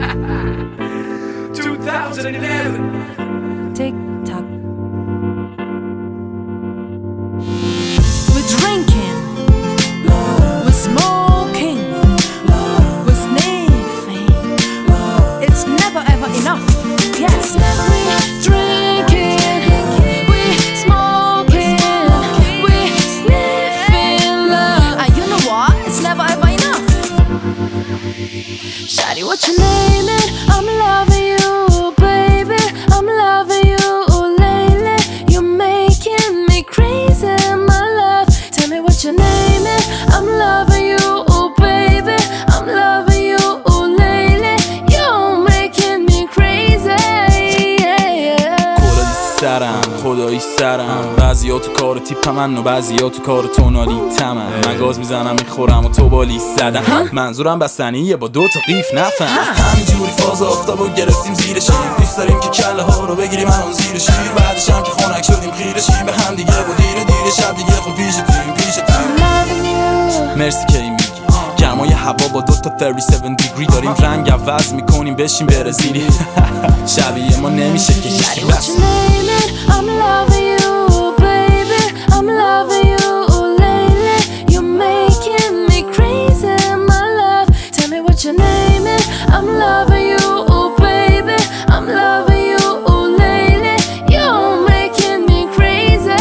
2011. Tick tock. We're drinking, we're smoking, we're sniffing. It's never ever enough. Yes, we're drinking, we're smoking, we're sniffing love. And you know what? It's never ever enough. Shawty, what you naming? I'm loving you, baby. I'm loving you lately. You're making me crazy, my love. Tell me what your name is. I'm loving you, baby. I'm loving you lately. You're making me crazy. کلا سرم خدایی سرم بعضیا تو کار تیپ من و بعضیا تو کار تونالی تمن من گاز میزنم میخورم و تو بالی زدم منظورم بستنیه با 2 تا قیف نفهم همینجوری فاز آفتابو گرفتیم زیر شیر دوست داریم که کله ها رو بگیریم همون زیر شیر بعدش هم که خنک شدیم خیره شیم به هم دیگه و دیر شب دیگه خب پیشتیم مرسی که این میگی گرمای هوا با 2 تا 37 دیگری داریم رنگ عوض میکنیم بشیم برزیلی شبیه ما نمیشه که یکی بس I'm loving you, baby. I'm loving you lately. You're making me crazy, my love. Tell me what your name is. I'm loving you, baby. I'm loving you lately. You're making me crazy.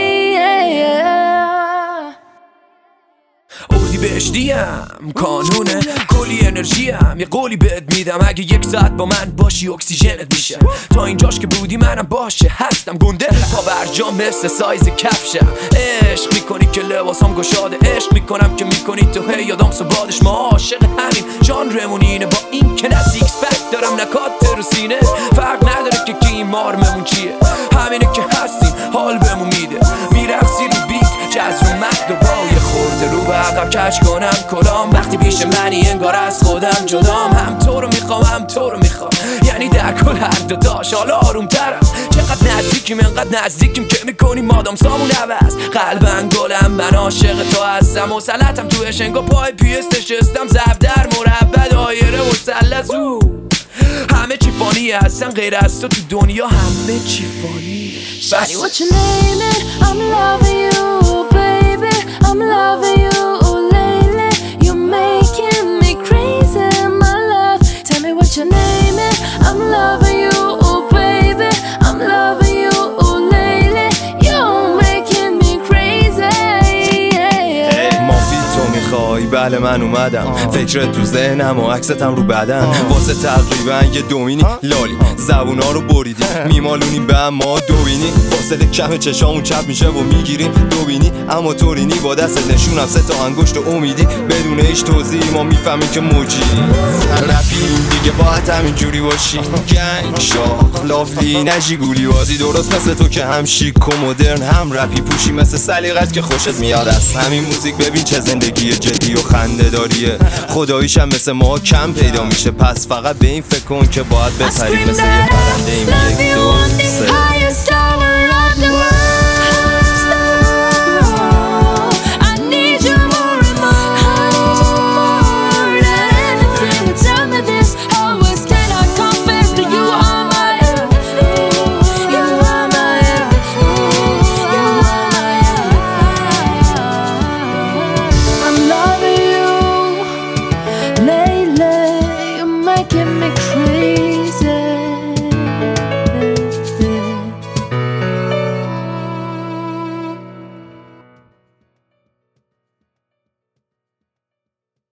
اردی بهشتیم کانونه کلی انرژیم یه قولی بهت میدم اگه 1 ساعت با من باشی اکسیژنت میشه تا اینجاش که بودی منم باشه هستم گنده پا برجام مثل سایز کفشم عشق میکنی که لباسام گشاده عشق میکنم که میکنی تو هی یادم سبادش ما عاشق همین ژانرمون اینه با این که نه سیکس پک دارم نه کات رو سینه فرق نداره که کی مارممون چیه همینه که هستیم حال بهمون میده میرقصی رو بیت جز رو مد و با یه خورده رو به عقب کج کنم کلام وقتی پیش منی انگار از خودم جدام هم تو رو میخوام هم تو رو میخوام یعنی در کل هر دو داش حالا آروم ترم چقدر نزدیکیم انقدر نزدیکیم که میکنیم مادام سامون عوض قلبم گلم من عاشق تو هستم مسلطم تو اشنگا پای پیست نشستم زب در مربع دایره مثلث همه چی فانیه هستن غیر از تو دنیا همه چی فانیه Shawty, what your name is? I'm loving you, baby. I'm loving you lately. You're making me crazy, my love. Tell me what your name is. I'm loving you, baby. I'm loving you lately. You're making me crazy. مافی تو میخوای بله من اومدم فکرت تو ذهنم و عکستم رو بدن واسه تقریبا یه دومینی لالی زبونا رو بریدی میمالونیم به اما دوبینی فاصله کم چشامون چپ میشه و میگیریم دوبینی اما تورینی با دست نشونم 3 تا انگشت امیدی بدون هیچ توضیحی ما میفهمیم که موجی رپی دیگه باید همینجوری باشی گنگ شاخ لافلی نجی گولی بازی درست مثل تو که هم شیک و مدرن هم رپی پوشی مثل سلیقت که خوشت میاد از همین موزیک ببین چه زندگی جدی و خنده داریه خداییش هم مثل ما کم پیدا میشه پس فقط به این فکر کن که باید بپری مثل یه پرنده این 1 2 3 Making